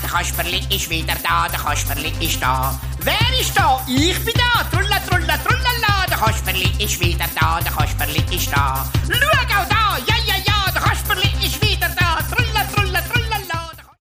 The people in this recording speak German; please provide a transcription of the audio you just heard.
der Kasperli ist wieder da, der Kasperli ist da. Wer ist da? Ich bin da, trulla, trulla, trullala, der Kasperli ist wieder da, der Kasperli ist da. Schau auch da, ja, ja, ja, der Kasperli ist wieder da, trulla, trulla.